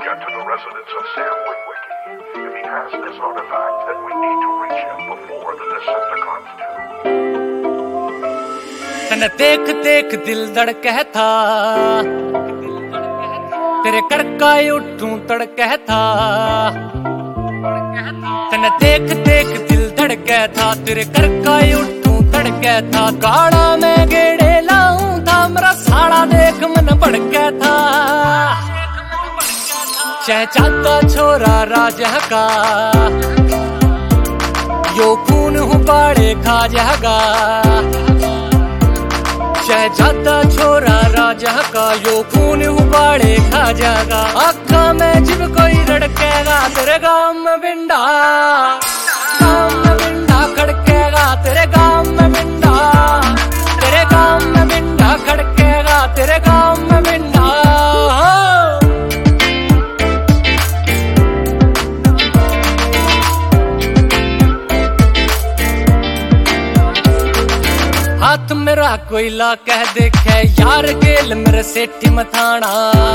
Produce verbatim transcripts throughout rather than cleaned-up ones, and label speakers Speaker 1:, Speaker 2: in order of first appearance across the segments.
Speaker 1: get to the residence of Sam Witwicky. If he has this artifact, then we need to reach him before the Decepticons do.
Speaker 2: तन देख देख दिल धड़के था, तेरे कर का उठूं तड़के था। तन देख देख दिल धड़के था, तेरे कर का उठूं तड़के था। गाड़ा में गेड़े लाऊं था, मेरा साड़ा देख मन भड़के था। शहजादा छोरा राजा का, यो खून हूँ बाड़े खा जागा। शहजादा छोरा राजा का, यो खून हूँ बाड़े खा जागा। आँखा में जब कोई रड़केगा, तेरे गाँव में बिंडा, गाँव में बिंडा खड़केगा। तेरे गाँव में बिंडा, तेरे गाँव में बिंडा खड़केगा। तेरे गाँव में बिंडा। हाथ मेरा कोयला कह देखे यार गेल मेरे सेठी मथाना।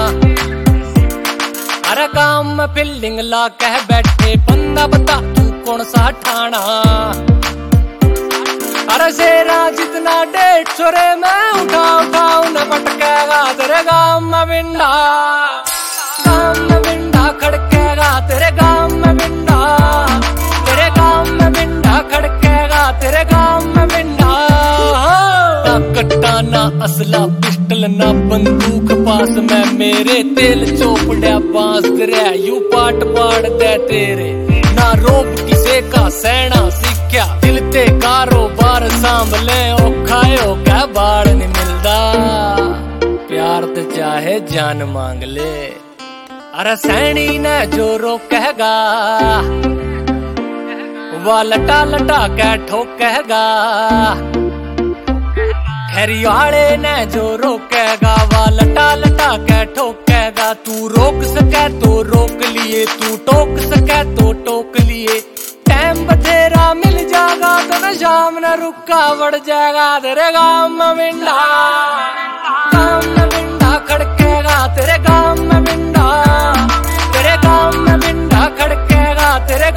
Speaker 2: अरे गाँव में फील्डिंग ला कह बैठे, बंदा बता तू कौन सा ठाना। अरे शेरा जितना डेढ़ सौ रे मैं उठा उठा उन्हें पटकेगा। तेरे गाँव में बिंडा, गाँव में बिंडा खड़केगा। तेरे गाँव में बिंडा, तेरे गाँव में बिंडा खड़केगा। तेरे गाँव में बिंडा। कट्टाना असला पिस्टल ना बंदूक पास में मेरे, तेल चोपड़ा बांस दे यू पाट पाड़ दे तेरे। ना रोब किसे का सहना सीख्या, दिल ते कारोबार सांभले। औखायो क्या बाड़ नहीं मिलदा, प्यार तो चाहे जान मांग ले। अरे सैनी ने जो रोकेगा, वह लटा लटा के ठोकेगा। हरियाले ने जो रोकेगा, वा लटा लटा के ठोकेगा। तू रोक सके तो रोक लिए, तू टोक सके तो टोक लिए। टाइम बथेरा मिल जाएगा तो न शाम न रुकावट जाएगा। तेरे गाँव में बिंडा, गाँव में बिंडा खड़केगा। तेरे गाँव में बिंडा, तेरे गाँव में बिंडा खड़केगा। तेरे